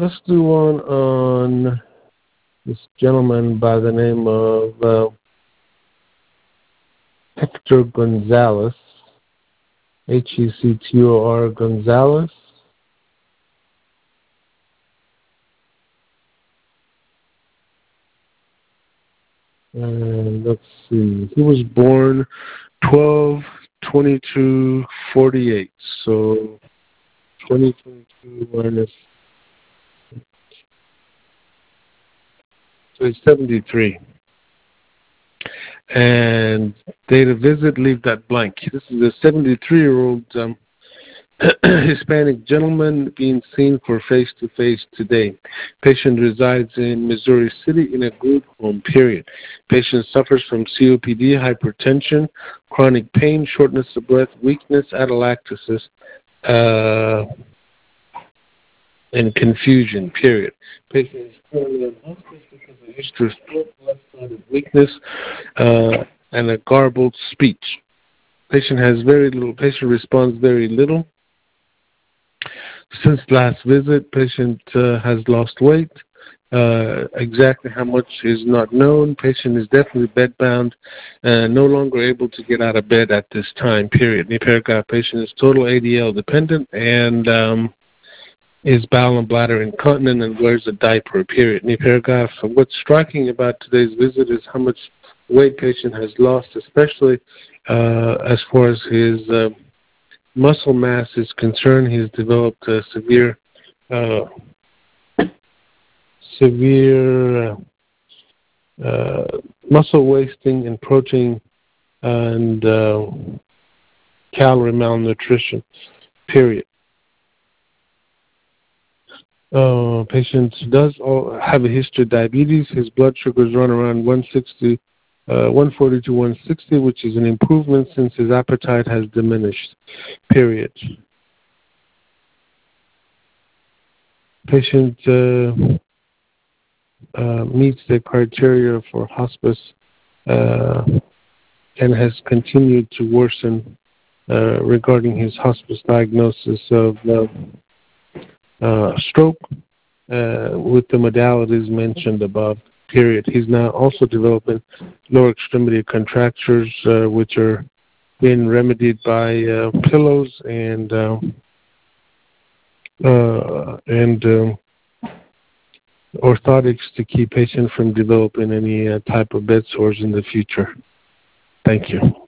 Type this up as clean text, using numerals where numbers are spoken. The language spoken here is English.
let's do one on this gentleman by the name of Hector Gonzalez, Hector Gonzalez. And let's see, he was born 12/22/48. So 2022 minus, so he's 73. And date of visit, leave that blank. This is a 73-year-old Hispanic gentleman being seen for face-to-face today. Patient resides in Missouri City in a group home, period. Patient suffers from COPD, hypertension, chronic pain, shortness of breath, weakness, atelectasis, and confusion, period. Patient is currently in hospice because of history of stroke, left-sided weakness, and a garbled speech. Patient responds very little. Since last visit, patient has lost weight. Exactly how much is not known. Patient is definitely bedbound, no longer able to get out of bed at this time, period. Paragraph, patient is total ADL dependent and is bowel and bladder incontinent and wears a diaper, period. Paragraph, what's striking about today's visit is how much weight patient has lost, especially as far as his muscle mass is concerned. He's developed a severe muscle wasting and protein and calorie malnutrition, period. Patient does have a history of diabetes. His blood sugars run around 140 to 160, which is an improvement since his appetite has diminished, period. Patient meets the criteria for hospice and has continued to worsen regarding his hospice diagnosis of stroke with the modalities mentioned above, period. He's now also developing lower extremity contractures, which are being remedied by pillows and orthotics to keep patient from developing any type of bed sores in the future. Thank you.